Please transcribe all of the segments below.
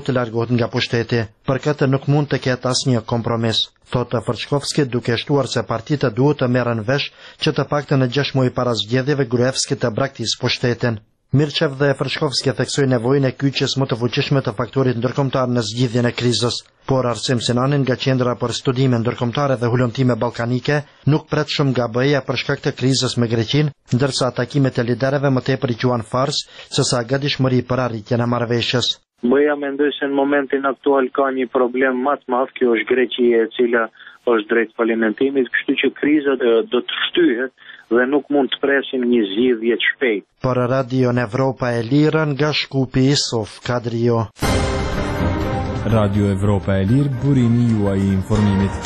të largohet nga pushteti. Për këtë nuk mund të ketë asnjë kompromis, thotë Fërçkovski, duke shtuar se partitë duhet të merren vesh që të paktën në 6 muaj para zgjedhjeve Gruevski të braktisë pushtetin. Mirçev dhe Fërçkovski theksoi nevojën e kyçjes më të fuqishme të faktorit ndërkombëtar në zgjidhjen e krizës, por Arsim Sinani nga Qendra për Studime Ndërkombëtare dhe Hulumtime Ballkanike nuk pret shumë nga BE-ja për shkak të krizës me Greqinë, ndërsa takimet e liderëve më tepër i quan fars sesa gatishmëri për arritjen e marrëveshjes. BE-ja mendoj se në momentin aktual ka një problem më të madh, kjo është Greqia e cila është drejt falimentimit, kështu që kriza do të shtyhet dhe nuk mund të presim një zgjidhje të shpejtë. Për Radio Evropa e Lirë nga Shkupi Isof Kadrio. Radio Evropa e Lirë, burimi juaj i informimit.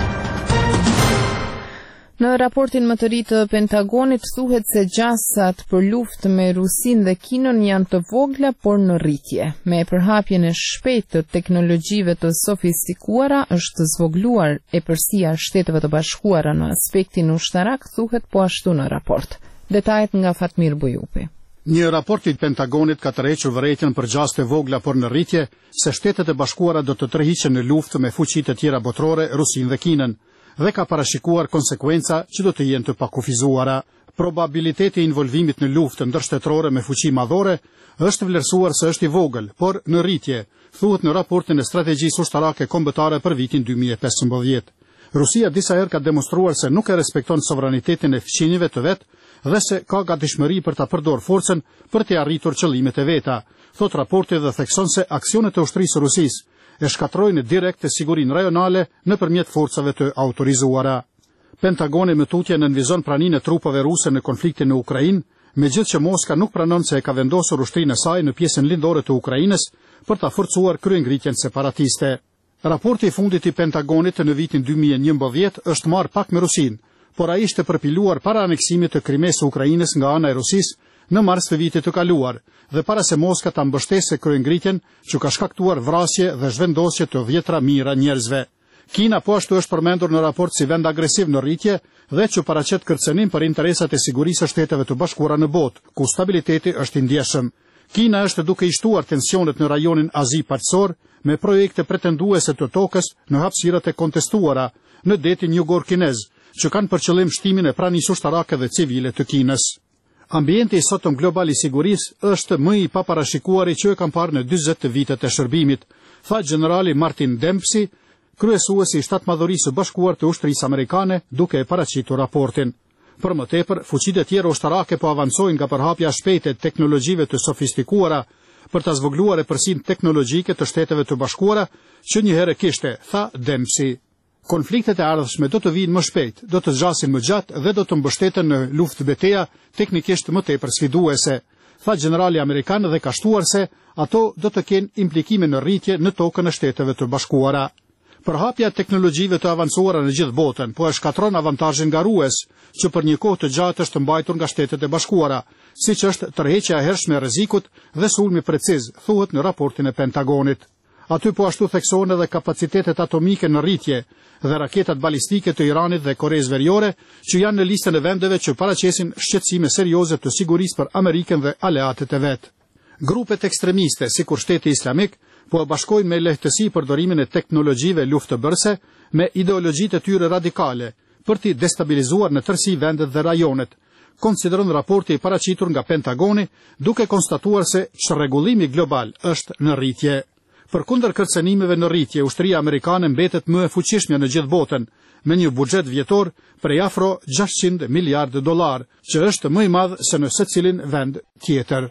Në raportin më të ri të Pentagonit thuhet se gjasat për luftë me Rusinë dhe Kinën janë të vogla por në rritje. Me përhapjen e shpejtë të teknologjive të sofistikuara është zvogluar epërsia e Shteteve të Bashkuara në aspektin ushtarak, thuhet po ashtu në raport. Detajet nga Fatmir Bujupi. Një raport i Pentagonit ka tërhequr vërejtjen për gjasat e vogla por në rritje se Shtetet e Bashkuara do të tërhiqen në luftë me fuqitë e tjera botërore, Rusinë dhe Kinën, dhe ka parashikuar konsekuenca që do të jenë të pakufizuara. Probabiliteti i involvimit në luftë ndërshtetërore me fuqi madhore është vlerësuar se është i vogël, por në rritje, thuhet në raportin e strategjisë ushtarake kombëtare për vitin 2015. Rusia disa herë ka demonstruar se nuk e respekton sovranitetin e fqinjve të vet dhe se ka gatishmëri për ta përdorur forcën për të arritur qëllimet e veta. Thot raporti dhe thekson se aksionet e ushtrisë Rusisë e shkatrojnë direkt të sigurinë rajonale nëpërmjet forcave të autorizuara. Pentagoni më tutje nënvizon praninë e trupave ruse në konfliktin në Ukrainë, megjithëse që Moska nuk pranon se e ka vendosur ushtrinë e saj në pjesën lindore të Ukrainës për ta forcuar kryengritjen separatiste. Raporti i fundit i Pentagonit në vitin 2011 është marrë pak me Rusinë, por ai ishte përpiluar para aneksimit të Krimes së Ukrainës nga ana e Rusisë në mars të vitit të kaluar dhe para se Moska ta mbështesë kryengritjen që ka shkaktuar vrasje dhe zhvendosje të 10 mijëra njerëzve. Kina po ashtu është përmendur në raport si vend agresiv në rritje dhe që paraqet kërcënim për interesat e sigurisë së Shteteve të Bashkuara në botë, ku stabiliteti është i ndjeshëm. Kina është duke i shtuar tensionet në rajonin Azi Paqësor me projekte pretenduese të tokës në hapësirat e kontestuara në detin Jugor Kinez, që kanë për qëllim shtimin e pranisë ushtarake dhe civile të Kinës. Ambienti i sotëm global i sigurisë është më i paparashikuari që e kam parë në 40 vitet e shërbimit, tha generali Martin Dempsey, kryesuesi i Shtatmadhërisë së Bashkuar të Ushtrisë Amerikane, duke e paraqitur raportin. Për më tepër, fuqitë e tjera ushtarake po avancojnë nga përhapja shpejtë e teknologjive të sofistikuara për ta zvogluar epërsinë teknologjike të Shteteve të Bashkuara që një herë kishte, tha Dempsey. Konfliktet e ardhshme do të vinë më shpejt, do të zgjasin më gjatë dhe do të mbështeten në luftë betejë teknikisht më tepër sfiduese, tha generali amerikan dhe ka shtuar se ato do të kenë implikime në rritje në tokën e Shteteve të Bashkuara. Përhapja e teknologjive të avancuara në gjithë botën po e shkatron avantazhin garues që për një kohë të gjatë është mbajtur nga Shtetet e Bashkuara, siç është tërheqja e hershme e rrezikut dhe sulmi preciz, thuhet në raportin e Pentagonit. Aty po ashtu theksohen edhe kapacitetet atomike në rritje dhe raketat balistike të Iranit dhe Koreas Veriore, që janë në listën e vendeve që paraqesin shqetësime serioze të sigurisë për Amerikën dhe aleatet e vet. Grupet ekstremiste, sikur Shteti Islamik, po e bashkojnë me lehtësi përdorimin e teknologjive luftëbërëse me ideologjitë e tyre radikale për t'i destabilizuar në tërësi vendet dhe rajonet, konsideron raporti i paraqitur nga Pentagoni, duke konstatuar se çrregullimi global është në rritje. Përkundër kërcënimeve në rritje, ushtria amerikane mbetet më e fuqishme në gjithë botën, me një buxhet vjetor prej afro $600 miliardë, që është më i madh se në secilin vend tjetër.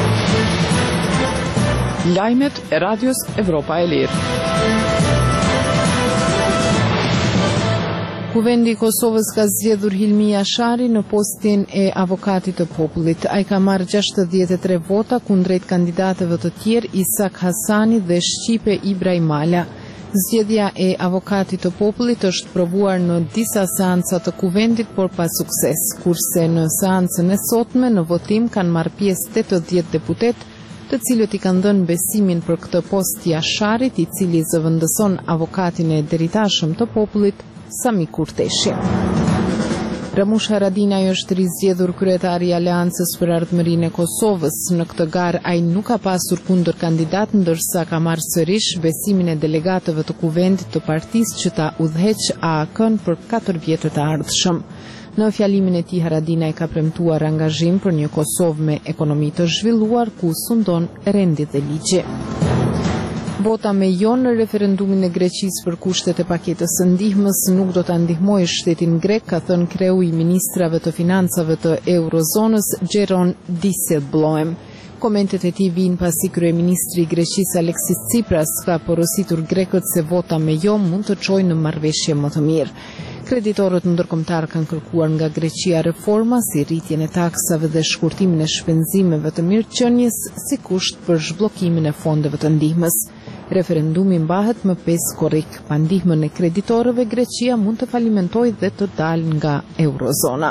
Lajmet e Radios Evropa e Lirë. Kuvendi i Kosovës ka zgjedhur Hilmi Jashari në postin e avokatit të popullit. Ai ka marrë 63 vota kundrejt kandidatëve të tjerë Isak Hasani dhe Shqipe Ibrahimala. Zgjedhja e avokatit të popullit është provuar në disa seanca të kuvendit, por pa sukses, kurse në seancën e sotme në votim kanë marrë pjesë 80 deputet, të cilët i kanë dhënë besimin për këtë post Jasharit, i cili zëvendëson avokatin e deritashëm të popullit, Sami Kurteshi. Ramush Haradinaj është rizgjedhur kryetari i Aleancës për Ardhmërinë e Kosovës. Në këtë garë ai nuk ka pasur kundër kandidat, ndërsa ka marrë sërish besimin e delegatëve të kuvendit të partisë që ta udhëheqë AK-n për 4 vjetët e ardhshëm. Në fjalimin e tij Haradinaj ka premtuar angazhim për një Kosovë me ekonomi të zhvilluar ku sundon rendit dhe ligji. Vota me jo në referendumin e Greqisë për kushtet e paketës së ndihmës nuk do ta ndihmojë shtetin grek, ka thënë kreu i ministrave të financave të Eurozonës Jeroen Dijsselbloem. Komentet e tij vijnë pasi kryeministri i Greqisë Aleksis Tsipras ka porositur grekët se vota me jo mund të çojë në marrëveshje më të mirë. Kreditorët ndërkombëtar kanë kërkuar nga Greqia reforma si rritjen e taksave dhe shkurtimin e shpenzimeve të mirëqenies si kusht për zhbllokimin e fondeve të ndihmës. Referendumi mbahet më 5 korrik. Pa ndihmën e kreditorëve, Greqia mund të falimentojë dhe të dalë nga Eurozona.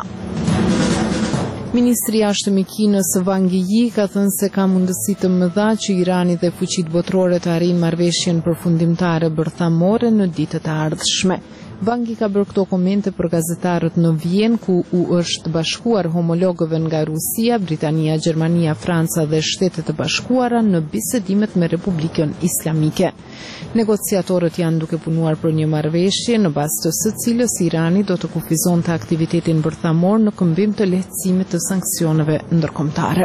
Ministri i Jashtëm i Kinës Wang Yi ka thënë se ka mundësi të mëdha që Irani dhe fuqitë botërore të arrijnë marrëveshjen përfundimtare bërthamore në ditët e ardhshme. Wang Yi ka bërë këto komente për gazetarët në Vjenë, ku u është bashkuar homologëve nga Rusia, Britania, Gjermania, Franca dhe Shtetet e Bashkuara në bisedimet me Republikën Islamike. Negociatorët janë duke punuar për një marrëveshje në bazë të së cilës Irani do të kufizonte aktivitetin bërthamor në këmbim të lehtësimit të sanksioneve ndërkombëtare.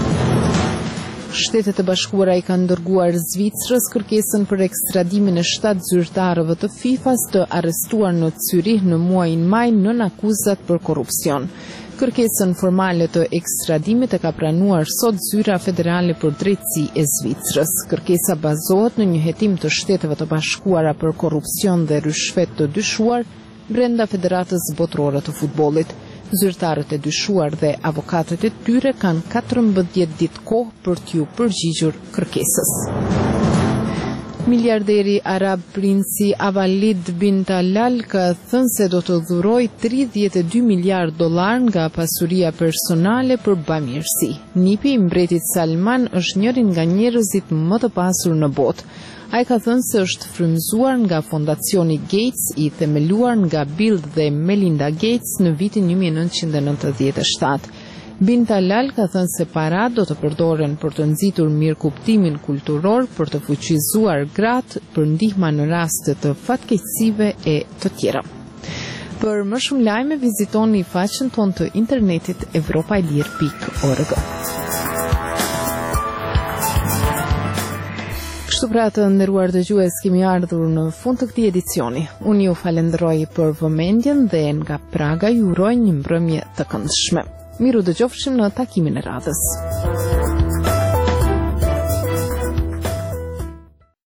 Shtetet e Bashkuara i kanë dërguar Zvicrës kërkesën për ekstradimin e 7 zyrtarëve të FIFA-s të arrestuar në Zyrih në muajin maj nën akuzat për korrupsion. Kërkesën formale të ekstradimit e ka pranuar sot Zyra Federale për Drejtësi e Zvicrës. Kërkesa bazohet në një hetim të Shteteve të Bashkuara për korrupsion dhe rishfet të dyshuar brenda Federatës Botërore të Futbollit. Zyrtarët e dyshuar dhe avokatët e tyre kanë 14 ditë kohë për t'ju përgjigjur kërkesës. Miliarderi arab princi Avalid bin Talal ka thënë se do të dhurojë $32 miliard nga pasuria personale për bamirësi. Nipi i mbretit Salman është njëri nga njerëzit më të pasur në botë. Ai ka thënë se është frymzuar nga fondacioni Gates i themeluar nga Bill dhe Melinda Gates në vitin 1997. Bin Talal ka thënë se para do të përdoren për të nxitur mirëkuptimin kulturor, për të fuqizuar gratë, për ndihma në raste të fatkeqësive e të tjera. Për më shumë lajme vizitoni faqen tonë të internetit europailir.org. Kështu pra të nderuar dëgjues, kemi ardhur në fund të këtij edicioni. Unë ju falenderoj për vëmendjen dhe nga Praga ju uroj një mbrëmje të këndshme. Miru dëgjofshim në takimin e radhës.